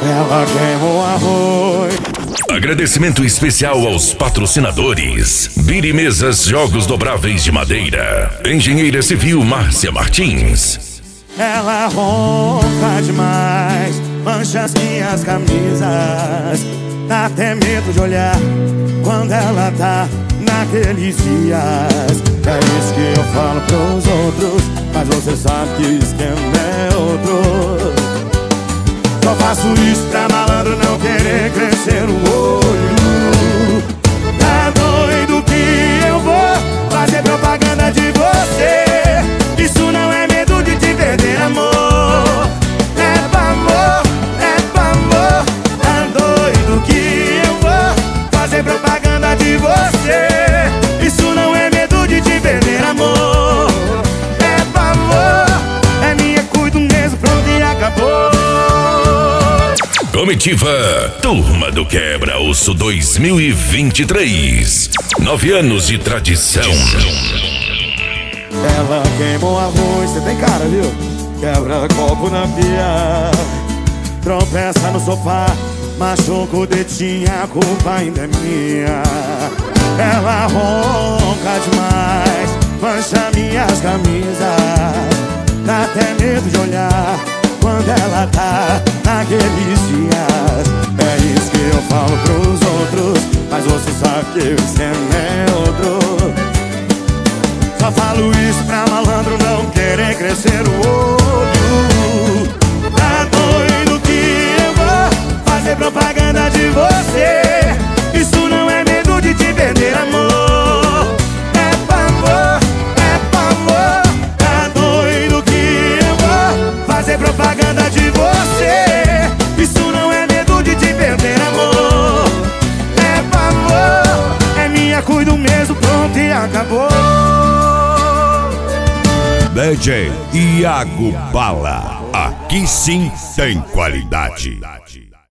ela queimou arroz. Agradecimento especial aos patrocinadores: Biri Mesas Jogos Dobráveis de Madeira, Engenheira Civil Márcia Martins. Ela ronca demais, mancha as minhas camisas, dá até medo de olhar quando ela tá naqueles dias. É isso que eu falo pros outros, mas você sabe que o esquema é outro. Só faço isso pra malandro não querer crescer o olho. Tá doido que eu vou fazer propaganda de você? Isso não é medo de te perder, amor. É pavor, é pavor. Tá doido que eu vou fazer propaganda de você? Isso não é medo de te perder, amor. É pavor, é minha, cuido mesmo, pronto e acabou. Comitiva Turma do Quebra-Osso 2023. 9 anos de tradição. Ela queimou arroz, você tem cara, viu? Quebra copo na pia, tropeça no sofá, machuca o dedinho, a culpa ainda é minha. Ela ronca demais, mancha minhas camisas, dá até medo de olhar quando ela tá naqueles dias. É isso que eu falo pros outros, mas você sabe que o esquema é outro. Só falo isso pra malandro não querer crescer o olho. Tá doido que eu vou fazer propaganda de você? Isso não é medo de te perder, amor. É pavor, é pavor. Tá doido que eu vou fazer propaganda de você? Isso não é medo de te perder, amor. É pavor, é minha, cuido mesmo, pronto e acabou. DJ Iago Bala, aqui sim tem qualidade.